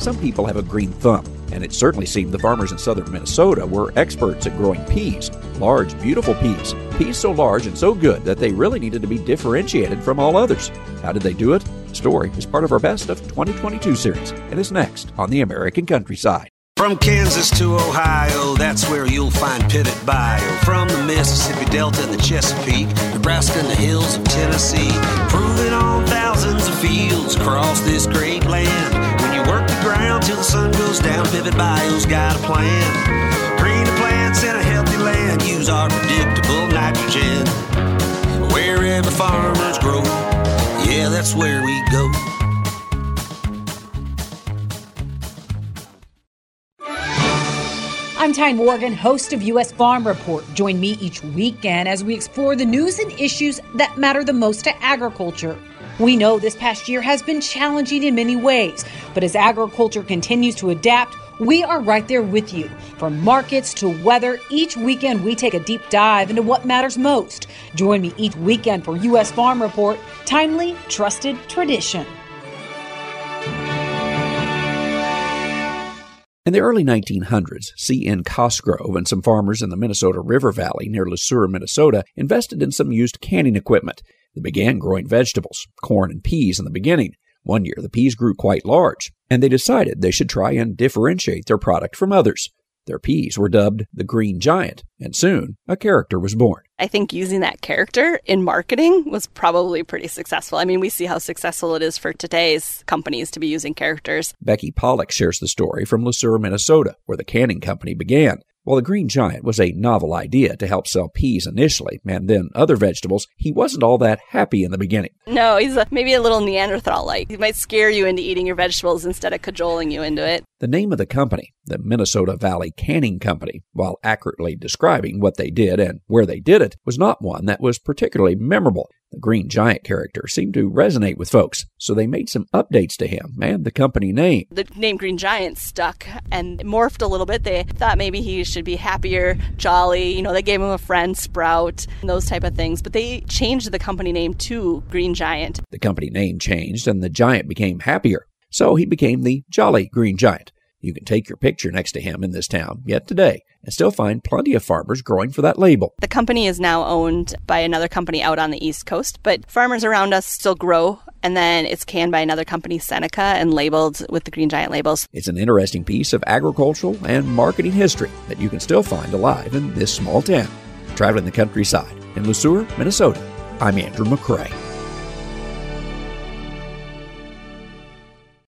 some people have a green thumb, and it certainly seemed the farmers in southern Minnesota were experts at growing peas. Large, beautiful peas. Peas so large and so good that they really needed to be differentiated from all others. How did they do it? The story is part of our Best of 2022 series, and is next on the American Countryside. From Kansas to Ohio, that's where you'll find Pivot Bio. From the Mississippi Delta and the Chesapeake, Nebraska and the hills of Tennessee, proving on thousands of fields across this great land. When you work the ground till the sun goes down, Pivot Bio's got a plan. Greener plants in a healthy land, use our predictable nitrogen. Wherever farmers grow, yeah, that's where we go. I'm Ty Morgan, host of U.S. Farm Report. Join me each weekend as we explore the news and issues that matter the most to agriculture. We know this past year has been challenging in many ways, but as agriculture continues to adapt, we are right there with you. From markets to weather, each weekend we take a deep dive into what matters most. Join me each weekend for U.S. Farm Report, timely, trusted tradition. In the early 1900s, C.N. Cosgrove and some farmers in the Minnesota River Valley near Le Sueur, Minnesota, invested in some used canning equipment. They began growing vegetables, corn and peas in the beginning. One year, the peas grew quite large, and they decided they should try and differentiate their product from others. Their peas were dubbed the Green Giant, and soon a character was born. I think using that character in marketing was probably pretty successful. I mean, we see how successful it is for today's companies to be using characters. Becky Pollock shares the story from Le Sueur, Minnesota, where the canning company began. While the Green Giant was a novel idea to help sell peas initially, and then other vegetables, he wasn't all that happy in the beginning. No, he's maybe a little Neanderthal-like. He might scare you into eating your vegetables instead of cajoling you into it. The name of the company, the Minnesota Valley Canning Company, while accurately describing what they did and where they did it, was not one that was particularly memorable. The Green Giant character seemed to resonate with folks, so they made some updates to him and the company name. The name Green Giant stuck and morphed a little bit. They thought maybe he should be happier, jolly. You know, they gave him a friend, Sprout, and those type of things. But they changed the company name to Green Giant. The company name changed and the giant became happier, so he became the Jolly Green Giant. You can take your picture next to him in this town yet today and still find plenty of farmers growing for that label. The company is now owned by another company out on the East Coast, but farmers around us still grow, and then it's canned by another company, Seneca, and labeled with the Green Giant labels. It's an interesting piece of agricultural and marketing history that you can still find alive in this small town. Traveling the countryside in Le Sueur, Minnesota, I'm Andrew McCrae.